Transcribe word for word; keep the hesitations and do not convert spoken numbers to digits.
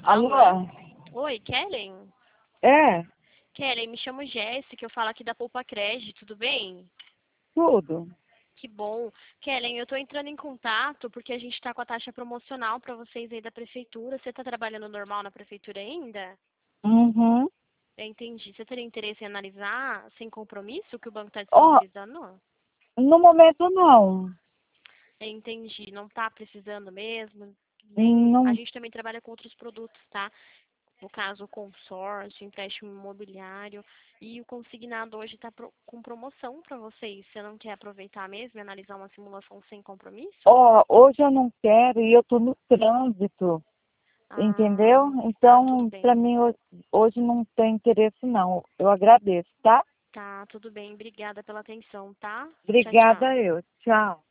Alô? Alô? Oi, Kellen? É, Kellen, me chamo Jéssica, eu falo aqui da Poupa Crédito, tudo bem? tudo. Que bom. Kellen, eu estou entrando em contato porque a gente está com a taxa promocional para vocês aí da prefeitura. Você está trabalhando normal na prefeitura ainda? Uhum. Eu entendi. Você teria interesse em analisar sem compromisso o que o banco está Ó, disponibilizando? no momento não. Eu entendi. Não está precisando mesmo? Nem... A Não. gente também trabalha com outros produtos, tá? No caso, o consórcio, empréstimo imobiliário. E o consignado hoje está com promoção para vocês. Você não quer aproveitar mesmo e analisar uma simulação sem compromisso? Ó, hoje eu não quero e eu tô no trânsito, entendeu? Ah, tá, tudo Então, pra bem. mim, ho- hoje não tem interesse não. Eu agradeço, tá? Tá, tudo bem. Obrigada pela atenção, tá? Tchau, Obrigada tchau. eu. Tchau.